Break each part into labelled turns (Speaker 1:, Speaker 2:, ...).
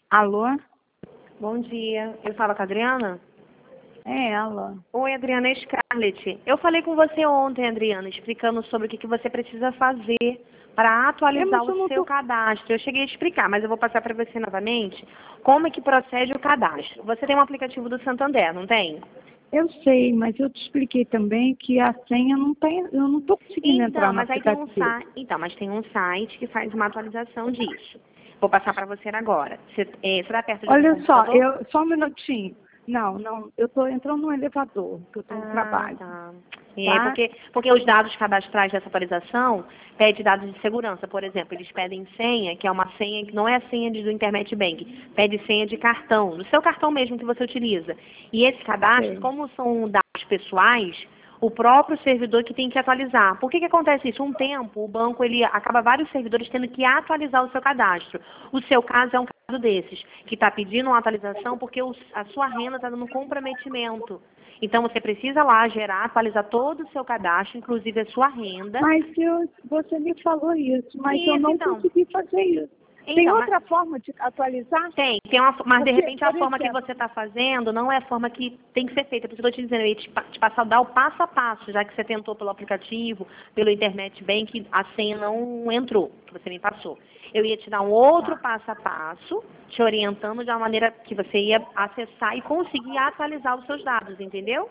Speaker 1: Alô?
Speaker 2: Bom dia. Eu falo com a Adriana?
Speaker 1: É ela.
Speaker 2: Oi, Adriana, é Scarlett. Eu falei com você ontem, Adriana, explicando sobre o que você precisa fazer para atualizar
Speaker 1: Mas eu
Speaker 2: o
Speaker 1: não
Speaker 2: seu
Speaker 1: tô...
Speaker 2: cadastro. Eu cheguei a explicar, mas eu vou passar para você novamente como é que procede o cadastro. Você tem um aplicativo do Santander, não tem?
Speaker 1: Eu sei, mas eu te expliquei também que a senha não tem... Eu não estou conseguindo entrar
Speaker 2: Então,
Speaker 1: no
Speaker 2: mas aí tem um
Speaker 1: aplicativo.
Speaker 2: site, mas tem um site que faz uma atualização disso. Vou passar para você agora. Você está perto de algum
Speaker 1: Olha só,
Speaker 2: computador?
Speaker 1: só um minutinho. Não, eu estou entrando no elevador, que eu estou no trabalho,
Speaker 2: Tá.
Speaker 1: tá?
Speaker 2: Porque os dados cadastrais dessa atualização pedem dados de segurança, por exemplo, eles pedem senha, que é uma senha que não é a senha do Internet Bank, pede senha de cartão, do seu cartão mesmo que você utiliza. E esse cadastro,
Speaker 1: Sei.
Speaker 2: como são dados pessoais, o próprio servidor que tem que atualizar. Por que acontece isso? Um tempo, o banco ele acaba vários servidores tendo que atualizar o seu cadastro. O seu caso é um caso desses, que está pedindo uma atualização porque a sua renda está dando comprometimento. Então você precisa lá gerar, atualizar todo o seu cadastro, inclusive a sua renda.
Speaker 1: Mas você me falou isso, mas eu
Speaker 2: Isso,
Speaker 1: não
Speaker 2: então.
Speaker 1: consegui fazer isso. Tem
Speaker 2: Então, mas
Speaker 1: outra forma de atualizar?
Speaker 2: mas de
Speaker 1: Porque,
Speaker 2: repente a
Speaker 1: por
Speaker 2: forma que
Speaker 1: exemplo,
Speaker 2: você está fazendo não é a forma que tem que ser feita. Por isso que eu estou te dizendo, eu ia te passar, dar o passo a passo, já que você tentou pelo aplicativo, pelo Internet Bank, a senha não entrou, que você me passou. Eu ia te dar um outro passo a passo, te orientando de uma maneira que você ia acessar e conseguir atualizar os seus dados, entendeu?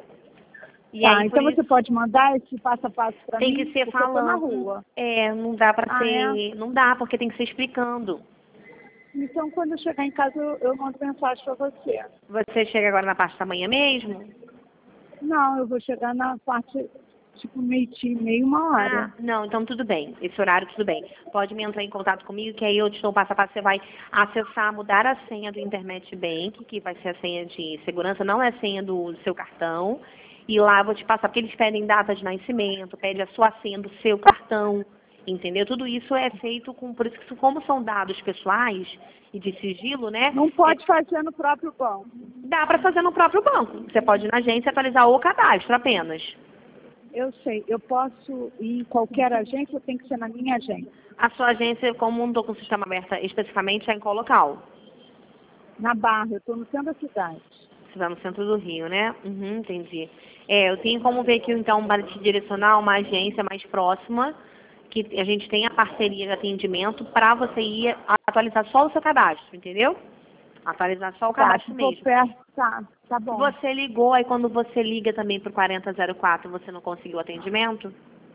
Speaker 2: E
Speaker 1: tá,
Speaker 2: aí, por
Speaker 1: então você
Speaker 2: isso,
Speaker 1: pode mandar esse passo a passo para
Speaker 2: tem que
Speaker 1: mim,
Speaker 2: ser
Speaker 1: porque eu estou na
Speaker 2: falando.
Speaker 1: rua.
Speaker 2: Não dá para
Speaker 1: Ah, é?
Speaker 2: ser. Não dá, porque tem que ser explicando.
Speaker 1: Então, quando eu chegar em casa, eu mando mensagem para você.
Speaker 2: Você chega agora na parte da manhã mesmo?
Speaker 1: Não, eu vou chegar na parte, tipo, meio-dia, meio, uma hora.
Speaker 2: Não, então tudo bem. Esse horário tudo bem. Pode me entrar em contato comigo, que aí eu te dou um passo a passo. Você vai acessar, mudar a senha do Internet Bank, que vai ser a senha de segurança, não é a senha do seu cartão. E lá eu vou te passar, porque eles pedem data de nascimento, pede a sua senha do seu cartão, entendeu? Tudo isso é feito por isso que como são dados pessoais e de sigilo, né?
Speaker 1: Não pode fazer no próprio banco.
Speaker 2: Dá para fazer no próprio banco. Você pode ir na agência atualizar o cadastro apenas.
Speaker 1: Eu sei, eu posso ir em qualquer agência ou tem que ser na minha agência?
Speaker 2: A sua agência, como não estou com o sistema aberto especificamente, é em qual local?
Speaker 1: Na Barra, eu estou no centro da cidade.
Speaker 2: Você vai no centro do Rio, né? Entendi. Eu tenho como ver aqui, então, para te direcionar uma agência mais próxima, que a gente tem a parceria de atendimento, para você ir atualizar só o seu cadastro, entendeu? Atualizar só o
Speaker 1: Tá,
Speaker 2: cadastro
Speaker 1: se for
Speaker 2: mesmo.
Speaker 1: perto, tá bom.
Speaker 2: Você ligou, aí quando você liga também para o 4004, você não conseguiu atendimento?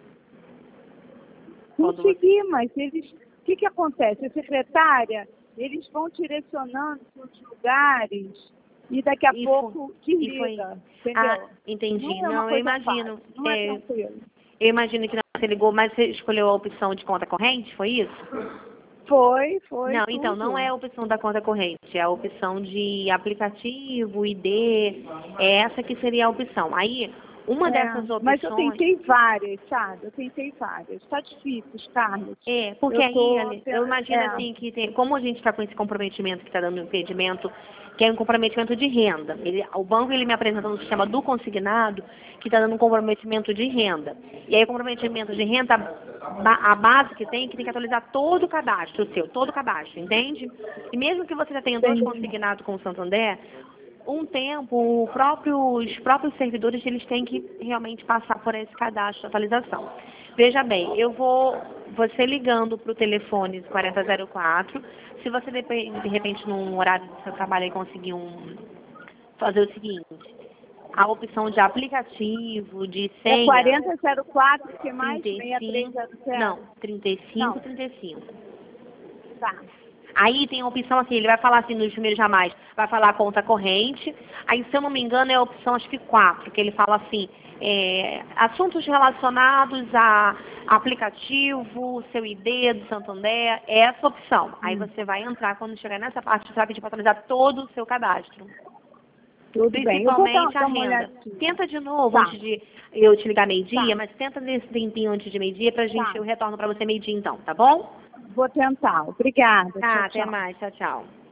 Speaker 2: Quando você...
Speaker 1: Consegui, mas eles... O que acontece? A secretária, eles vão direcionando para os lugares e daqui a pouco desliga, entendeu?
Speaker 2: Entendi.
Speaker 1: Não é uma
Speaker 2: Não, eu
Speaker 1: coisa
Speaker 2: imagino.
Speaker 1: fácil, não é tranquilo.
Speaker 2: Eu imagino que não, você ligou, mas você escolheu a opção de conta corrente, foi isso?
Speaker 1: Foi,
Speaker 2: Não, então, não é
Speaker 1: tudo.
Speaker 2: a opção da conta corrente, é a opção de aplicativo, ID, é essa que seria a opção. Aí, uma dessas
Speaker 1: Mas eu
Speaker 2: opções...
Speaker 1: tentei várias, sabe? Eu tentei várias. Está difícil, Carlos.
Speaker 2: Porque
Speaker 1: Eu
Speaker 2: aí,
Speaker 1: tô...
Speaker 2: eu imagino assim que como a gente está com esse comprometimento que está dando impedimento, que é um comprometimento de renda. O banco ele me apresenta no sistema do consignado que está dando um comprometimento de renda. E aí o comprometimento de renda, a base que tem que atualizar todo o cadastro seu, todo o cadastro, entende? E mesmo que você já tenha dois consignados com o Santander, um tempo, os próprios servidores eles têm que realmente passar por esse cadastro de atualização. Veja bem, você ligando para o telefone 4004, se você de repente num horário do seu trabalho aí conseguir fazer o seguinte, a opção de aplicativo, de senha...
Speaker 1: É 4004, que mais?
Speaker 2: 35,
Speaker 1: 6300?
Speaker 2: não, 3535.
Speaker 1: Tá.
Speaker 2: Aí tem a opção assim, ele vai falar assim nos primeiros jamais, vai falar conta corrente, aí se eu não me engano é a opção acho que 4, que ele fala assim, assuntos relacionados a aplicativo, seu ID do Santander, é essa opção. Aí você vai entrar, quando chegar nessa parte, você vai pedir para atualizar todo o seu cadastro.
Speaker 1: Tudo bem. Eu vou
Speaker 2: Principalmente a
Speaker 1: dar uma
Speaker 2: renda.
Speaker 1: olhadinha.
Speaker 2: Tenta de novo
Speaker 1: Tá.
Speaker 2: antes de eu te ligar meio-dia,
Speaker 1: Tá.
Speaker 2: mas tenta nesse tempinho antes de meio-dia pra gente,
Speaker 1: Tá.
Speaker 2: eu retorno para você meio-dia então, tá bom?
Speaker 1: Vou tentar. Obrigada.
Speaker 2: Tá,
Speaker 1: Tchau,
Speaker 2: até
Speaker 1: tchau.
Speaker 2: mais, tchau, tchau.